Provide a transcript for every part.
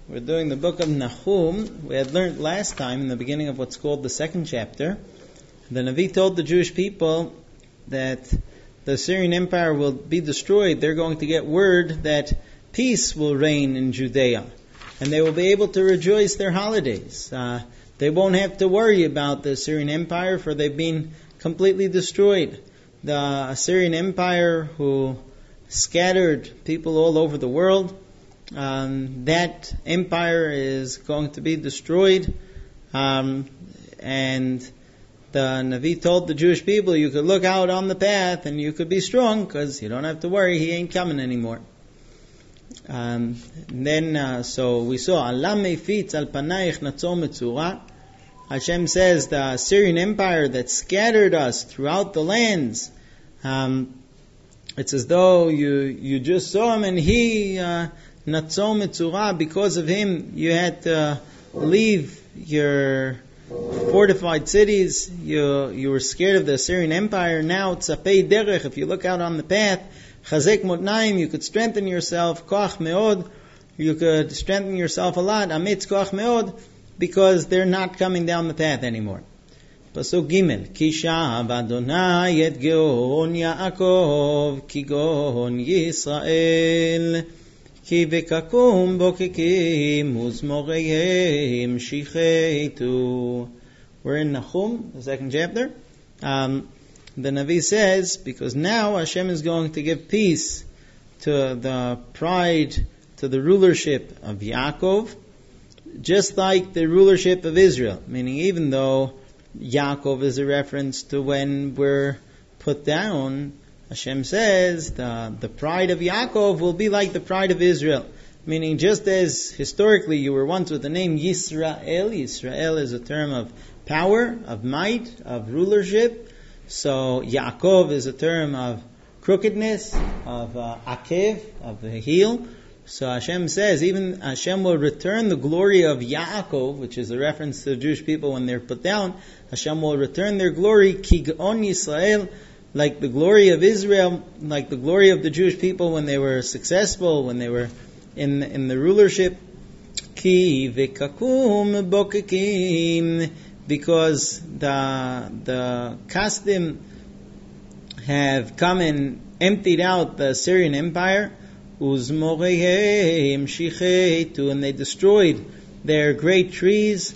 We're doing the book of Nahum. We had learned last time in the beginning of what's called the second chapter. The Navi told the Jewish people that the Assyrian Empire will be destroyed. They're going to get word that peace will reign in Judea, and they will be able to rejoice their holidays. They won't have to worry about the Assyrian Empire, for they've been completely destroyed. The Assyrian Empire, who scattered people all over the world, that empire is going to be destroyed. And the Navi told the Jewish people, you could look out on the path and you could be strong, because you don't have to worry, he ain't coming anymore. So we saw, Allah meifitz al panaich natzor metzura. Hashem says the Assyrian Empire that scattered us throughout the lands, it's as though you just saw him and he natzor metzura. Because of him, you had to leave your fortified cities. You were scared of the Assyrian Empire. Now it's a pei derech. If you look out on the path, chazek motnaim, you could strengthen yourself. Koach meod, you could strengthen yourself a lot. Amitz koach meod, because they're not coming down the path anymore. Pasuk Gimel, Ki sha'av Adonai et geon Yaakov, Ki gon Yisrael, Ki vekakum bokekim uzmoreim shichetu. We're in Nahum, the second chapter. The Navi says, because now Hashem is going to give peace to the pride, to the rulership of Yaakov, just like the rulership of Israel. Meaning, even though Yaakov is a reference to when we're put down, Hashem says the pride of Yaakov will be like the pride of Israel. Meaning, just as historically you were once with the name Yisrael. Yisrael is a term of power, of might, of rulership. So Yaakov is a term of crookedness, of akev, of the heel. So Hashem says, even Hashem will return the glory of Yaakov, which is a reference to the Jewish people when they're put down. Hashem will return their glory, Ki gon Yisrael, like the glory of Israel, like the glory of the Jewish people when they were successful, when they were in the rulership. Ki vekakum bokekim, because the Kasdim have come and emptied out the Assyrian Empire. Uzmoreim shichetu, and they destroyed their great trees.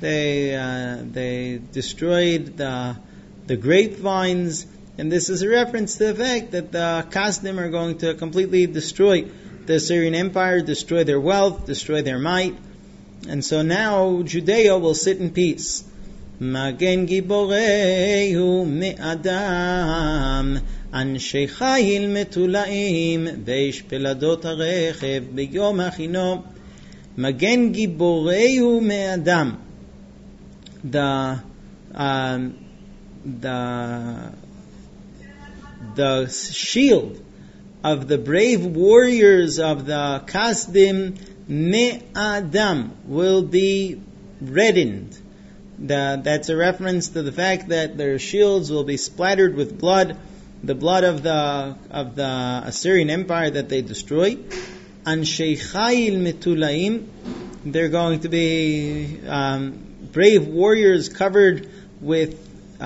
They destroyed the grapevines, and this is a reference to the fact that the Kasdim are going to completely destroy the Assyrian Empire, destroy their wealth, destroy their might, and so now Judea will sit in peace. Magen giborehu me'adam, אנשי חיל מתולעים ואיש פלדות הרכב ביום הכינו מגן גיבורהו מאדם. The shield of the brave warriors of the Kasdim me'adam will be reddened. That's a reference to the fact that their shields will be splattered with blood, the blood of the Assyrian Empire that they destroy. Anshei Chayil Metulaim, they're going to be brave warriors covered with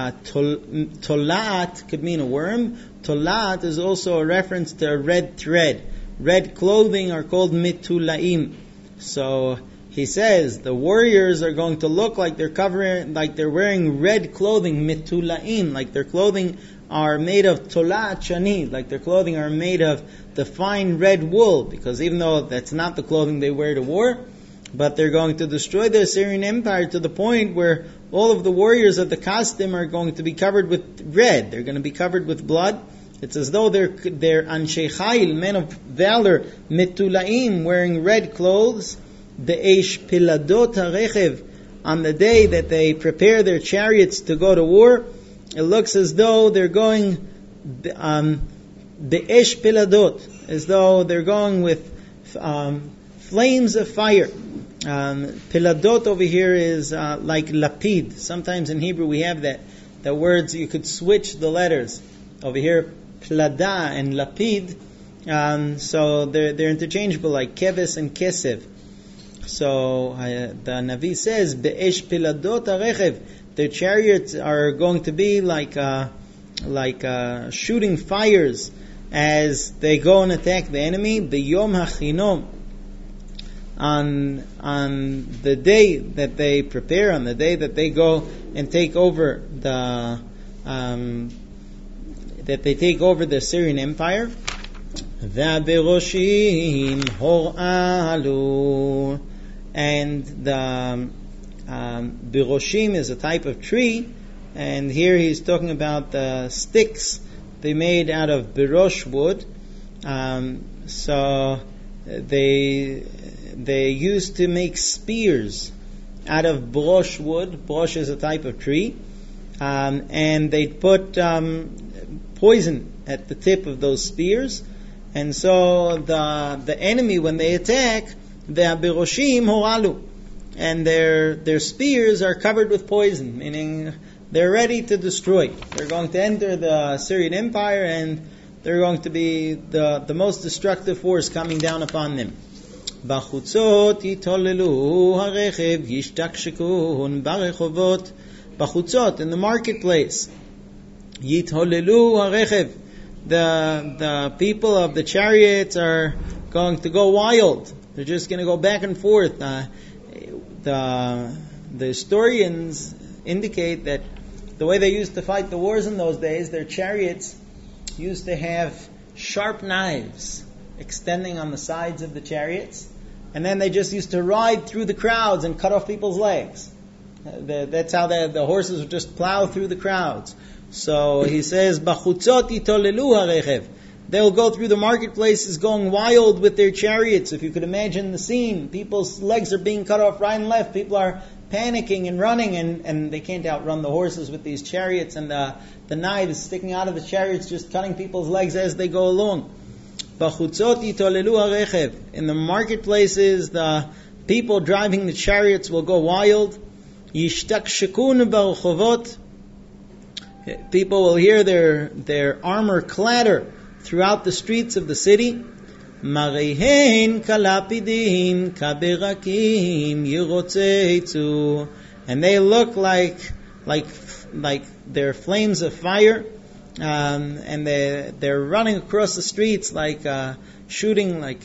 tolat, could mean a worm. Tolat is also a reference to a red thread. Red clothing are called Metulaim. So he says the warriors are going to look like they're wearing red clothing, Metulaim, like their clothing are made of tolat shani, like their clothing are made of the fine red wool, because even though that's not the clothing they wear to war, but they're going to destroy the Assyrian Empire to the point where all of the warriors of the Kasdim are going to be covered with red. They're going to be covered with blood. It's as though they're Anshei Chayil, men of valor, Metulaim, wearing red clothes. Be'esh piladot harechev, on the day that they prepare their chariots to go to war, it looks as though they're going be'esh piladot, as though they're going with flames of fire. Piladot over here is like lapid. Sometimes in Hebrew we have that words, you could switch the letters. Over here, plada and lapid, so they're interchangeable, like keves and kesev. So the Navi says, "Be'esh piladot harechev." Their chariots are going to be like shooting fires as they go and attack the enemy. B'yom hachinom, on the day that they prepare, on the day that they go and take over the Syrian Empire. V'aberoshim horalu, and the beroshim is a type of tree, and here he's talking about the sticks they made out of berosh wood. So they used to make spears out of brosh wood. Brosh is a type of tree, and they put poison at the tip of those spears. And so the enemy, when they attack, the beroshim horalu, and their spears are covered with poison, meaning they're ready to destroy. They're going to enter the Syrian Empire, and they're going to be the most destructive force coming down upon them. Bachutzot yitolelu harechev yishtakshikun barechovot. Bachutzot, in the marketplace. Yitolelu harechev. The people of the chariots are going to go wild. They're just going to go back and forth. The historians indicate that the way they used to fight the wars in those days, their chariots used to have sharp knives extending on the sides of the chariots, and then they just used to ride through the crowds and cut off people's legs. That's how the horses would just plow through the crowds. So he says, "Bachutzot yitolelu harechev." They'll go through the marketplaces going wild with their chariots. If you could imagine the scene, people's legs are being cut off right and left. People are panicking and running, and they can't outrun the horses with these chariots, and the knives sticking out of the chariots, just cutting people's legs as they go along. Bachutzot yitolelu harechev. In the marketplaces, the people driving the chariots will go wild. Yishtakshikun barchovot. People will hear their armor clatter throughout the streets of the city. Marihen kalapidin kaberakim yirotzeitzu, and they look like they're flames of fire, and they're running across the streets like shooting like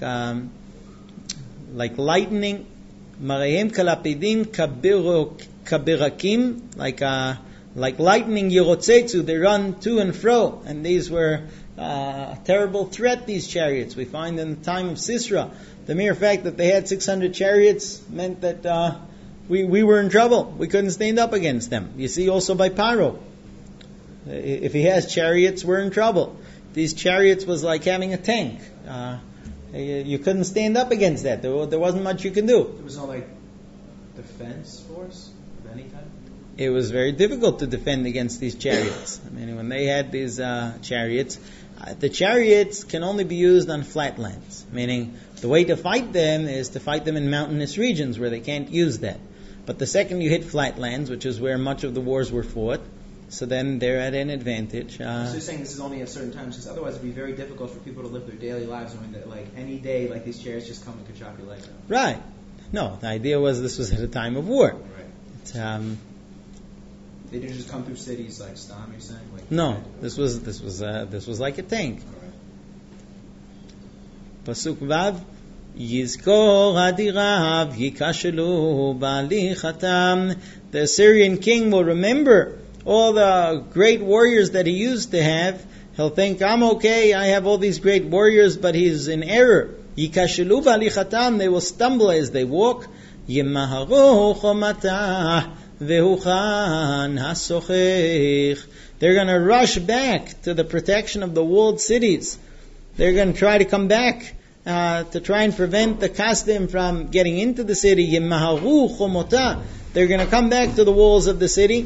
lightning. Marihen kalapidin kaberakim, like lightning yirotzeitzu, they run to and fro, and these were a terrible threat, these chariots. We find in the time of Sisera, the mere fact that they had 600 chariots meant that we were in trouble. We couldn't stand up against them. You see also by Paro, if he has chariots, we're in trouble. These chariots was like having a tank. You couldn't stand up against that. There wasn't much you can do. There was no defense force of any type? It was very difficult to defend against these chariots. I mean, when they had these chariots, the chariots can only be used on flat lands, meaning the way to fight them is to fight them in mountainous regions where they can't use that. But the second you hit flat lands, which is where much of the wars were fought, so then they're at an advantage. So you're saying this is only at certain times, because otherwise it'd be very difficult for people to live their daily lives knowing that any day these chariots just come and could chop your legs off. Right. No, the idea was this was at a time of war. Right. They didn't just come through cities like Stam, you're saying? No, this was like a tank. Pasuk Vav, Yizkor hadirav yikashelu ba'alichatam. The Assyrian king will remember all the great warriors that he used to have. He'll think, I'm okay, I have all these great warriors, but he's in error. Yikashelu ba'alichatam, they will stumble as they walk. Yemaharu chomatah. They're going to rush back to the protection of the walled cities. They're going to try to come back to try and prevent the Kasdim from getting into the city. They're going to come back to the walls of the city.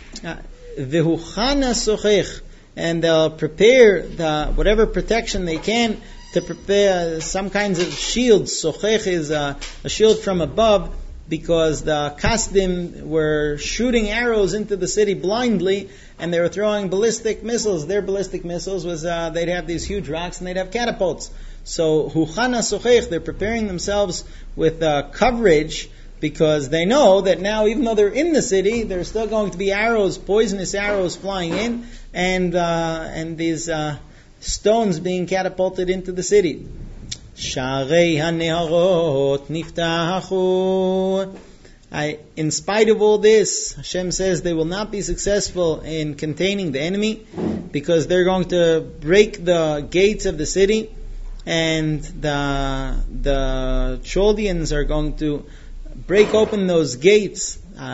And they'll prepare whatever protection they can to prepare some kinds of shields. Sochech is a shield from above, because the Kasdim were shooting arrows into the city blindly, and they were throwing ballistic missiles. Their ballistic missiles was they'd have these huge rocks and they'd have catapults. So huchana sochech, they're preparing themselves with coverage, because they know that now, even though they're in the city, there's still going to be arrows, poisonous arrows flying in, and these stones being catapulted into the city. Sharei haneharot niftachu. In spite of all this, Hashem says they will not be successful in containing the enemy, because they're going to break the gates of the city, and the Chaldeans are going to break open those gates,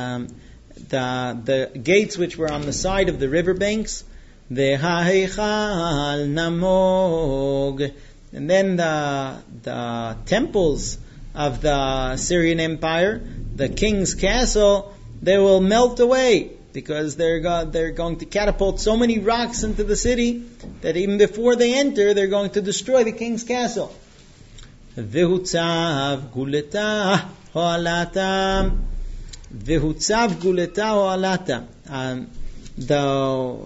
the gates which were on the side of the riverbanks. V'ha'eichal namog. And then the temples of the Syrian Empire, the king's castle, they will melt away, because they're going to catapult so many rocks into the city that even before they enter, they're going to destroy the king's castle. V'hutzav guleta ho'alata. V'hutzav guleta ho'alata. The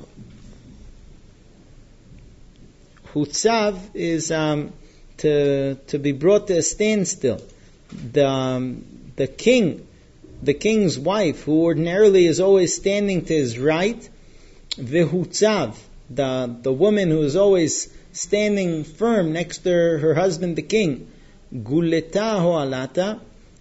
hutzav is to be brought to a standstill. The king's wife, who ordinarily is always standing to his right, v'hutzav, the woman who is always standing firm next to her husband, the king, guleta ho'alata,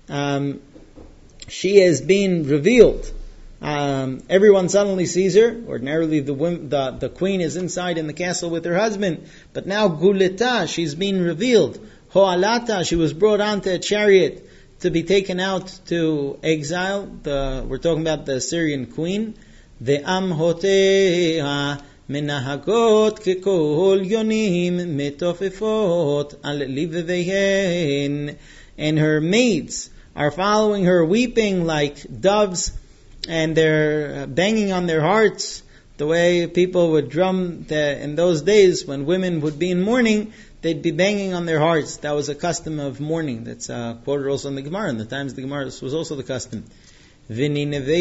she has been revealed. Everyone suddenly sees her. Ordinarily, the queen is inside in the castle with her husband, but now guleta, she's been revealed. Ho'alata, she was brought onto a chariot to be taken out to exile. We're talking about the Syrian queen. Ve'am hoteha menahagot kekol yonim metofefot al livevehen. And her maids are following her, weeping like doves, and they're banging on their hearts the way people would drum in those days when women would be in mourning. They'd be banging on their hearts. That was a custom of mourning. That's quoted also in the Gemara. In the times of the Gemara, this was also the custom. In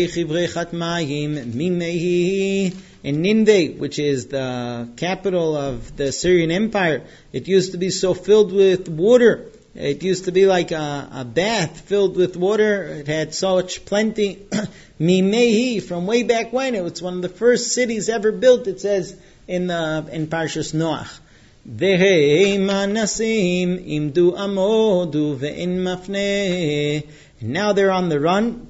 Nineveh, which is the capital of the Syrian Empire, it used to be so filled with water. It used to be like a bath filled with water. It had such plenty. Mimehi, from way back when. It was one of the first cities ever built, it says in Parshas Noach. And now they're on the run.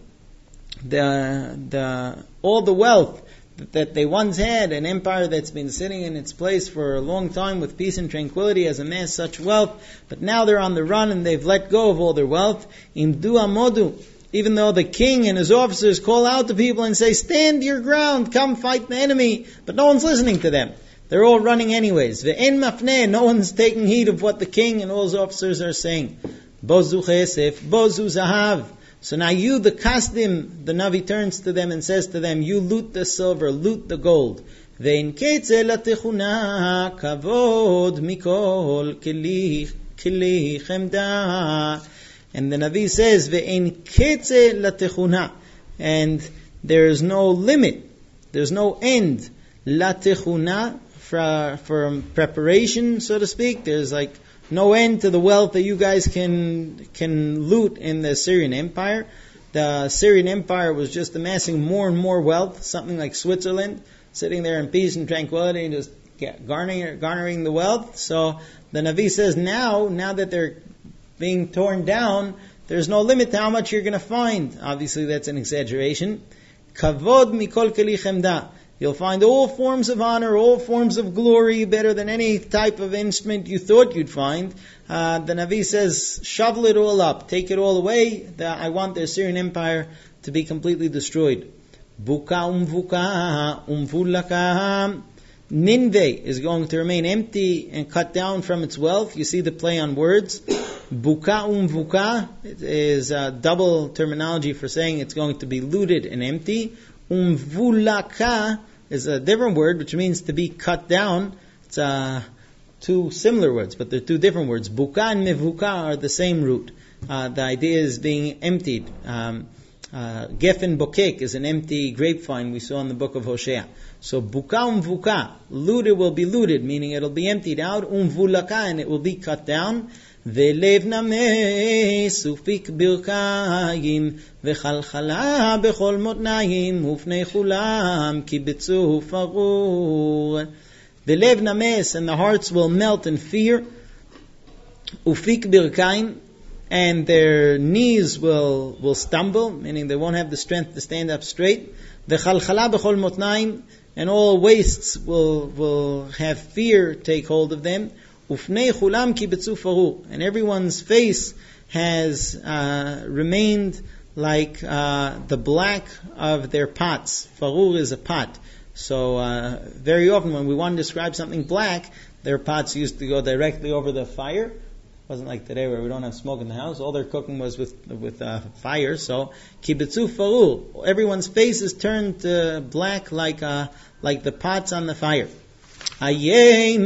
All the wealth that they once had, an empire that's been sitting in its place for a long time with peace and tranquility, has amassed such wealth, but now they're on the run and they've let go of all their wealth. Imdu amodu, even though the king and his officers call out to people and say, stand your ground, come fight the enemy, but no one's listening to them. They're all running anyways. Ve'en mafneh, no one's taking heed of what the king and all his officers are saying. Bozu chesef, bozu zahav. So now you, the kasdim, the Navi turns to them and says to them, you loot the silver, loot the gold. Ve'in ketze latechuna kavod mikol kili chemda. And the Navi says, ve'in ketze latechuna. And there is no limit, there's no end. Latechuna, for preparation, so to speak. There's like no end to the wealth that you guys can loot in the Syrian Empire. The Syrian Empire was just amassing more and more wealth, something like Switzerland, sitting there in peace and tranquility and just garnering the wealth. So the Navi says now that they're being torn down, there's no limit to how much you're going to find. Obviously that's an exaggeration. Kavod mikol keli chemda. You'll find all forms of honor, all forms of glory, better than any type of instrument you thought you'd find. The Navi says, shovel it all up, take it all away. I want the Syrian Empire to be completely destroyed. Buka umvuka umvulaka. Nineveh is going to remain empty and cut down from its wealth. You see the play on words. Buka umvuka is a double terminology for saying it's going to be looted and empty. Umvulaka is a different word, which means to be cut down. It's two similar words, but they're two different words. Buka and mevuka are the same root. The idea is being emptied. Geffen bokek is an empty grapevine we saw in the book of Hosea. So buka umvuka, looted will be looted, meaning it'll be emptied out, umvulaka, and it will be cut down. Velev names ufik birkayim vechalchala bechol motnayim ufnei chulam kibitzu farur. Velev names, and the hearts will melt in fear. Ufik birkayim, and their knees will stumble, meaning they won't have the strength to stand up straight. V'chalchala b'chol motnayim, and all wastes will have fear take hold of them. Ufnei chulam ki betzu faru, and everyone's face has remained like the black of their pots. Farur is a pot. So very often when we want to describe something black, their pots used to go directly over the fire. It wasn't like today where we don't have smoke in the house. All their cooking was with fire. So kibetzu faru, everyone's face is turned black like the pots on the fire. The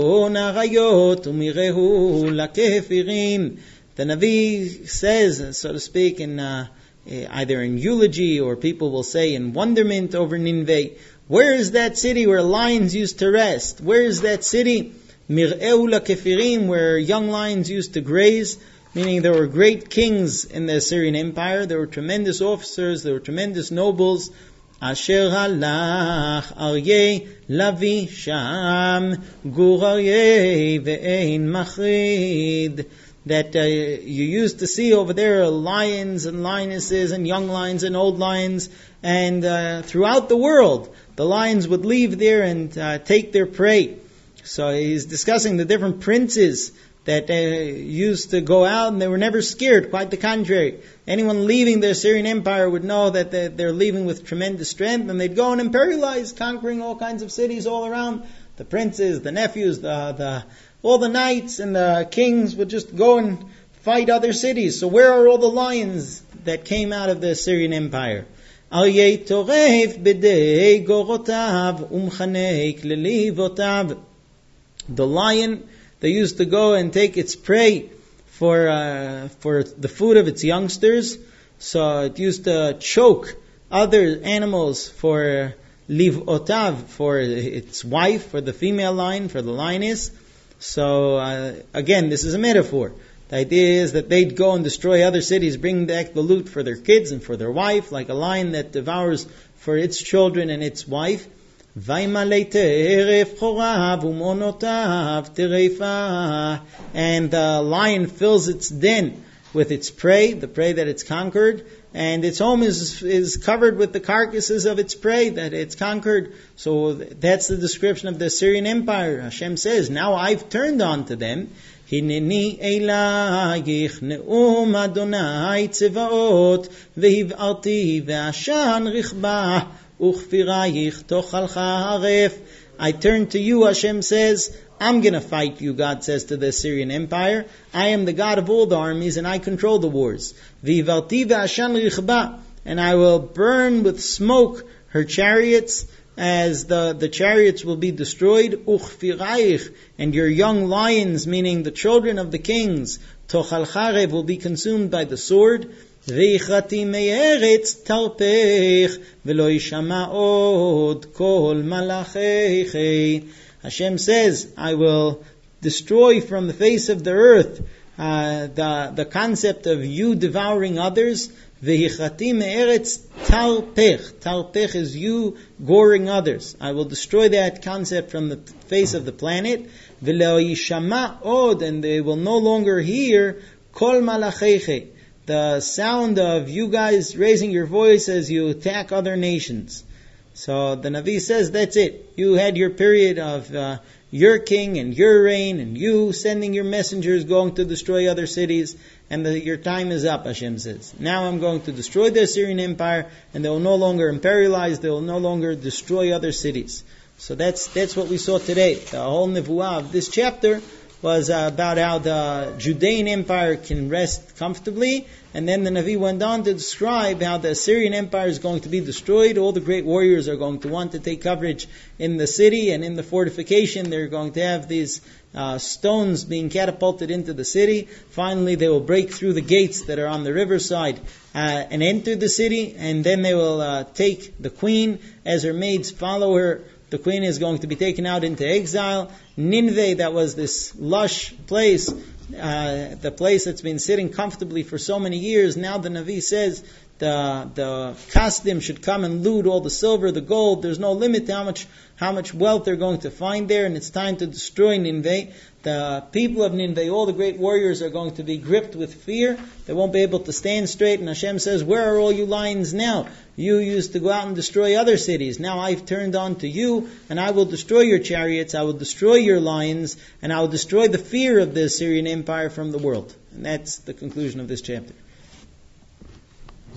Navi says, so to speak, in either in eulogy or people will say in wonderment over Nineveh, where is that city where lions used to rest? Where is that city? Mir'eu lakefirim, where young lions used to graze, meaning there were great kings in the Assyrian Empire, there were tremendous officers, there were tremendous nobles. Asher halach aryeh lavi sham gur aryeh ve'ein machrid. That you used to see over there lions and lionesses and young lions and old lions, and throughout the world the lions would leave there and take their prey. So he's discussing the different princes that used to go out and they were never scared. Quite the contrary. Anyone leaving the Assyrian Empire would know that they're leaving with tremendous strength, and they'd go and imperialize, conquering all kinds of cities all around. The princes, the nephews, all the knights and the kings would just go and fight other cities. So where are all the lions that came out of the Assyrian Empire? Aryeh toref b'dei gorotav umchanek lelivotav. The lion, they used to go and take its prey for the food of its youngsters. So it used to choke other animals for livotav, for its wife, for the female lion, for the lioness. So again, this is a metaphor. The idea is that they'd go and destroy other cities, bring back the loot for their kids and for their wife, like a lion that devours for its children and its wife. And the lion fills its den with its prey, the prey that it's conquered, and its home is covered with the carcasses of its prey that it's conquered. So that's the description of the Assyrian Empire. Hashem says, now I've turned on to them. Hineni elayich ne'um Adonai tzevaot vehiv'arti ve'ashan richba uchfirayich tochalcha haref. I turn to you, Hashem says, I'm going to fight you, God says to the Assyrian Empire. I am the God of all the armies and I control the wars. Vehiv'arti ve'ashan richba, and I will burn with smoke her chariots, as the chariots will be destroyed. Uchfirayich, and your young lions, meaning the children of the kings, tochal charev, will be consumed by the sword. Veichati me'eretz tarpech velo yishama od kol malachei. Hashem says, I will destroy from the face of the earth the concept of you devouring others. Veichati me'eretz tarpech. Tarpech is you goring others. I will destroy that concept from the face of the planet. Velo yishama od, and they will no longer hear kol malachei, the sound of you guys raising your voice as you attack other nations. So the Navi says, that's it. You had your period of your king and your reign, and you sending your messengers going to destroy other cities, and your time is up, Hashem says. Now I'm going to destroy the Assyrian Empire, and they will no longer imperialize, they will no longer destroy other cities. So that's what we saw today. The whole nevuah of this chapter was about how the Judean Empire can rest comfortably. And then the Navi went on to describe how the Assyrian Empire is going to be destroyed. All the great warriors are going to want to take coverage in the city and in the fortification. They're going to have these stones being catapulted into the city. Finally, they will break through the gates that are on the riverside and enter the city. And then they will take the queen as her maids follow her. The queen is going to be taken out into exile. Nineveh, that was this lush place, the place that's been sitting comfortably for so many years, now the Navi says the Kasdim should come and loot all the silver, the gold. There's no limit to how much wealth they're going to find there, and it's time to destroy Nineveh. The people of Nineveh, all the great warriors, are going to be gripped with fear. They won't be able to stand straight. And Hashem says, where are all you lions now? You used to go out and destroy other cities. Now I've turned on to you, and I will destroy your chariots, I will destroy your lions, and I will destroy the fear of the Assyrian Empire from the world. And that's the conclusion of this chapter.